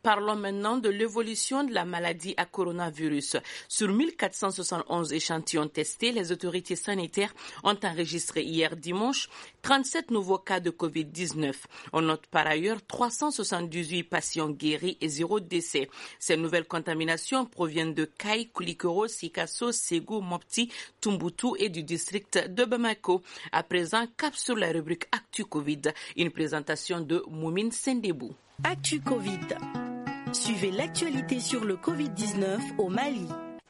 Parlons maintenant de l'évolution de la maladie à coronavirus. Sur 1471 échantillons testés, les autorités sanitaires ont enregistré hier dimanche 37 nouveaux cas de COVID-19. On note par ailleurs 378 patients guéris et 0 décès. Ces nouvelles contaminations proviennent de Kaï, Koulikoro, Sikasso, Ségou, Mopti, Tumboutou et du district de Bamako. À présent, cap sur la rubrique Actu Covid, une présentation de Moumine Sendebou. Actu Covid. Suivez l'actualité sur le Covid-19 au Mali.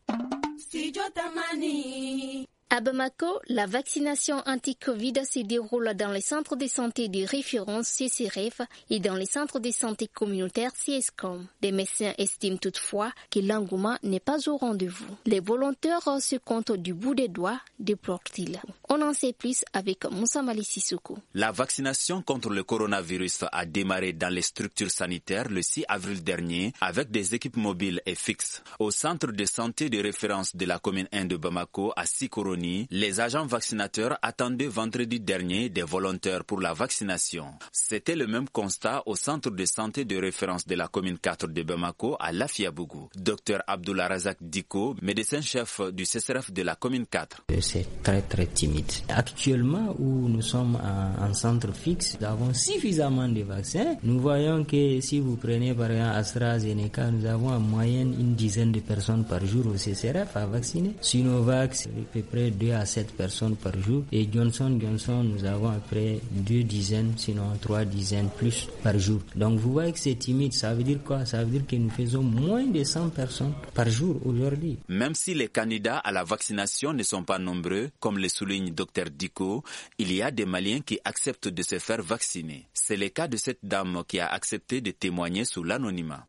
À Bamako, la vaccination anti-Covid se déroule dans les centres de santé de référence CCRF et dans les centres de santé communautaires CSCOM. Des médecins estiment toutefois que l'engouement n'est pas au rendez-vous. Les volontaires se comptent du bout des doigts, déplore-t-il. On en sait plus avec Moussa Mali Sissoko. La vaccination contre le coronavirus a démarré dans les structures sanitaires le 6 avril dernier avec des équipes mobiles et fixes. Au centre de santé de référence de la commune 1 de Bamako à Sikoroni, les agents vaccinateurs attendaient vendredi dernier des volontaires pour la vaccination. C'était le même constat au centre de santé de référence de la commune 4 de Bamako à Lafiabougou. Dr Abdullah Razak Diko, médecin-chef du CCRF de la commune 4. C'est très timide. Actuellement, où nous sommes en centre fixe, nous avons suffisamment de vaccins. Nous voyons que si vous prenez par exemple AstraZeneca, nous avons en moyenne une dizaine de personnes par jour au CCRF à vacciner. Sinovac, c'est à peu près 2 à 7 personnes par jour. Et Johnson, nous avons à peu près 2 dizaines, sinon 3 dizaines plus par jour. Donc vous voyez que c'est timide. Ça veut dire quoi? Ça veut dire que nous faisons moins de 100 personnes par jour aujourd'hui. Même si les candidats à la vaccination ne sont pas nombreux, comme le souligne Dr Diko, il y a des Maliens qui acceptent de se faire vacciner. C'est le cas de cette dame qui a accepté de témoigner sous l'anonymat.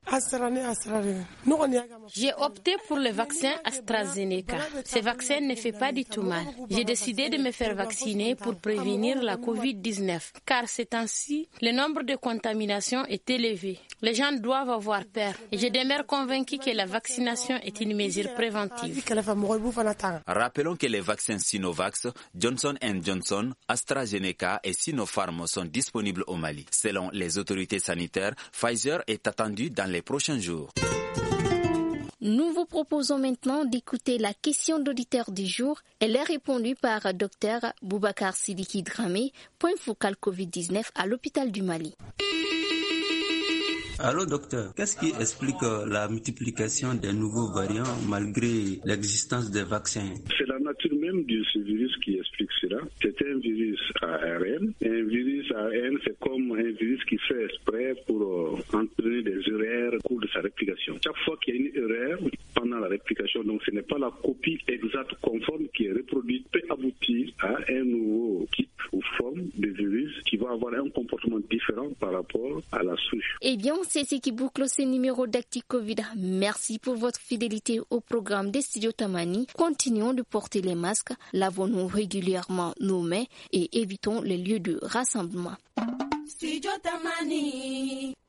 J'ai opté pour le vaccin AstraZeneca. Ce vaccin ne fait pas du tout mal. J'ai décidé de me faire vacciner pour prévenir la COVID-19, car ces temps-ci, le nombre de contaminations est élevé. Les gens doivent avoir peur et je demeure convaincu que la vaccination est une mesure préventive. Rappelons que les vaccins Sinovac, Johnson & Johnson, AstraZeneca et Sinopharm sont disponibles au Mali. Selon les autorités sanitaires, Pfizer est attendu dans les prochains jours. Nous vous proposons maintenant d'écouter la question d'auditeur du jour. Elle est répondue par Dr Boubacar Sidiki Dramé, point focal Covid-19 à l'hôpital du Mali. Allô docteur, qu'est-ce qui explique la multiplication des nouveaux variants malgré l'existence des vaccins? C'est la nature même de ce virus qui explique cela. C'est un virus ARN. Un virus ARN, c'est comme un virus qui fait exprès pour entraîner des erreurs au cours de sa réplication. Chaque fois qu'il y a une erreur pendant la réplication, donc ce n'est pas la copie exacte conforme qui est reproduite, peut aboutir à un nouveau type ou forme de virus qui va avoir un comportement différent par rapport à la souche. Eh bien, c'est ce qui boucle ce numéro d'Actu Covid. Merci pour votre fidélité au programme des studios Tamani. Continuons de porter les masques, lavons-nous régulièrement nos mains et évitons les lieux de rassemblement. Studio Tamani.